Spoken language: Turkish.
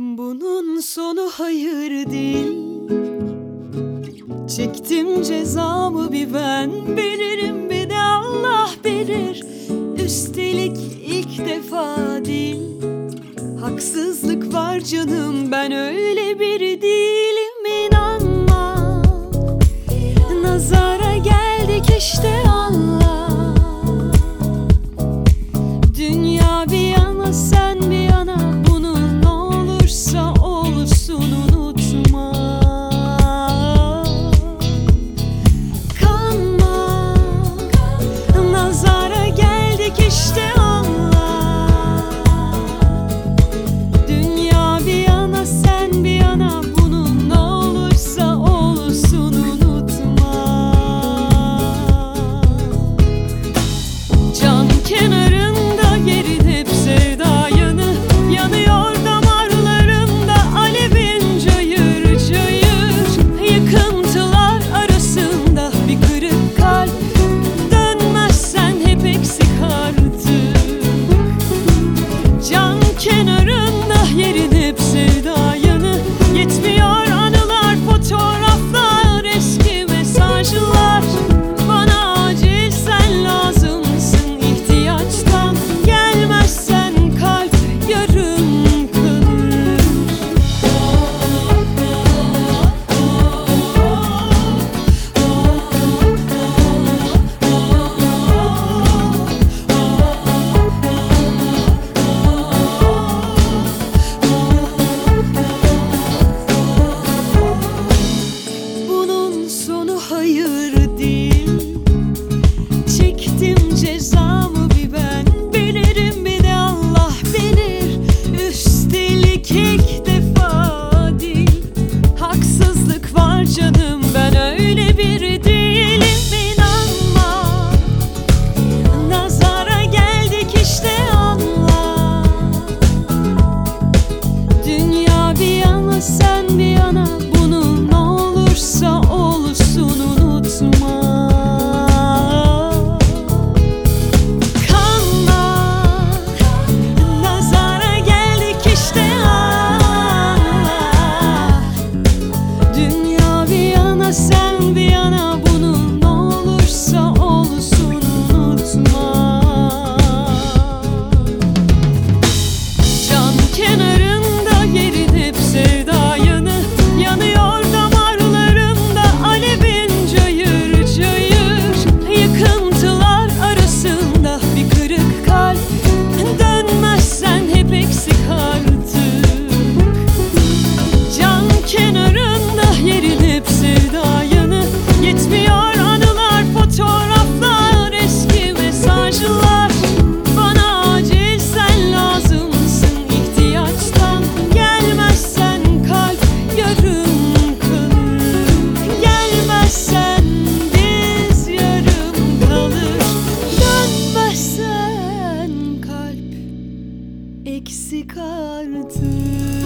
Bunun sonu hayır değil. Çektim cezamı bir ben bilirim, bir de Allah bilir. Üstelik ilk defa değil. Haksızlık var canım, ben öyle biri değilim, inanma. Nazara geldik işte, anla. Dünya bir yana, sen bir yana, bunu ne olursa olsun unutma. Kanma, nazara geldik işte, anla. Dünya bir yana, sen bir yana, bunu ne olursa olsun unutma. Can kenarında yerin hep sevda yanı, yanıyor damarlarında alevin cayır cayır. Yıkıntılar arasında bir kırık kalp, dönmezsen hep eksik artık. Can kenarında yerin hep sevda yanı, yetmiyor anılar, fotoğraflar, eski mesajlar. Bana acil sen lazımsın, ihtiyaçtan gelmezsen kalp yarım kalır. Bunun sonu hayır değil. Çektim cezamı bir ben bilirim, bir de Allah bilir. Üstelik ilk defa değil. Haksızlık var canım, ben öyle biri değilim, inanma. Nazara geldik işte, anla. Dünya bir yana, sen bir yana, bunu ne olursa olsun unutma. Kanma, nazara geldik işte, anla. Dünya bir yana, sen bir yana, bunu ne olursa olsun unutma. Can kenarında yerin hep sevda yanı, yanıyor damarlarında alevin cayır cayır. Yıkıntılar arasında bir kırık kalp, dönmezsen hep eksik artık. Can kenarında yerin hep sevda yanı, yetmiyor anılar, fotoğraflar, eski mesajlar. Bana acil sen lazımsın, ihtiyaçtan gelmezsen kalp yarım kalır. Gelmezsen biz yarım kalır. Dönmezsen kalp eksik artık.